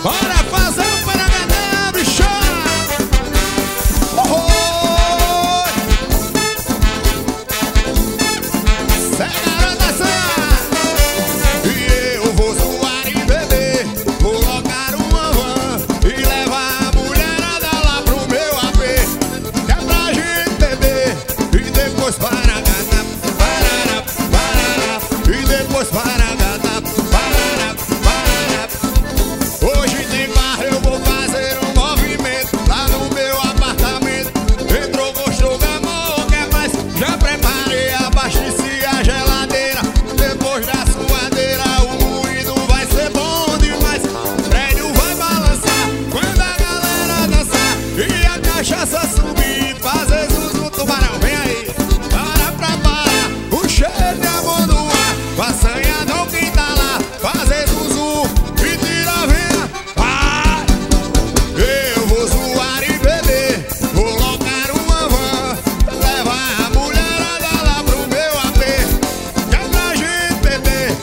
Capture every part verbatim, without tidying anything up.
Bora fazer um paragadão, bicho! Oh! Cê garota sanha! E eu vou zoar e beber, colocar uma van e levar a mulherada lá pro meu A P, que é pra gente beber e depois paragadão, parará, parará, e depois paragadão, parará, parará. Hoje tem barra, eu vou fazer um movimento lá no meu apartamento. Entrou, gostou, gamou, quer mais? Já preparei, abasteci a geladeira. Depois da suadeira o moído vai ser bom demais. O prédio vai balançar quando a galera dançar e a cachaça subir, fazer zuzu, tubarão, vem aí. Para pra parar, o cheiro de amor no ar, façanha não quem tá lá, fazer zuzu e tira a venha. Vai! Eu vou zoar e beber, colocar uma van, levar a mulherada lá pro meu A P, que é pra gente beber.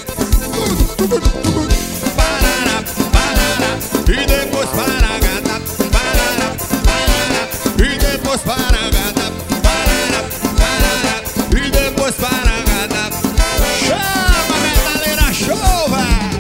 Parará, parará, e depois paragata, parará, parará, e depois paragata, parará, parará, e depois paragata. Chama, metaleira, show, véi!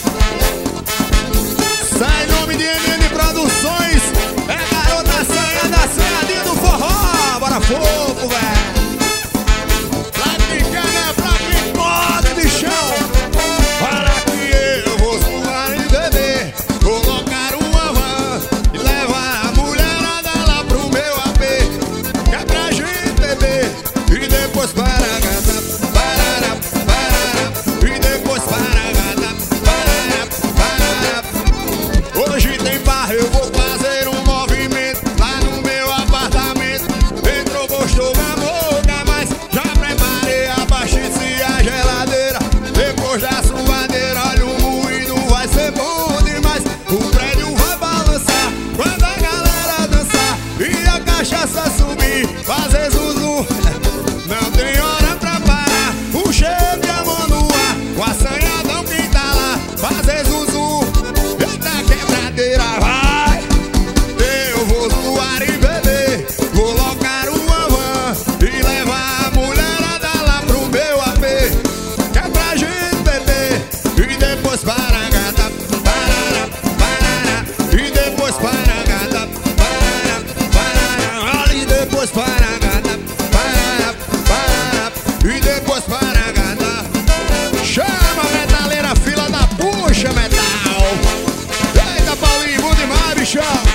Sai nome de M M Produções, é garota sanha da sanhadinha do forró. Bora fogo, véi! Pra quem quer, né? Pra quem pode, bichão! Para que eu vou zoar e beber, colocar uma van e levar a mulherada lá pro meu A P, que é pra gente beber e depois paragata, parará, parará, e depois paragata, parará, parará. Hoje tem barra, eu vou fazer um movimento lá no meu apartamento. Entrou, gostou, gamou, quer mais? Já preparei, abasteci a geladeira. Depois da suadeira, olha o moído, vai ser bom demais. O prédio vai balançar quando a galera dançar e a cachaça subir, fazer zuzu. Não tem hora pra parar, o cheiro de amor no ar, o assanhadão quem tá lá, fazer zuzu. Eita quebradeira, vai! Eu vou zoar e beber, colocar uma van e levar a mulherada lá pro meu A P, que é pra gente beber e depois paragata, parará, parará, e depois paragata, parará, parará, olha, e depois paragata, parará, parará, e depois paragata. Chama, metaleira, fila da puxa, metal! Eita, Paulinho, bom demais, bichão!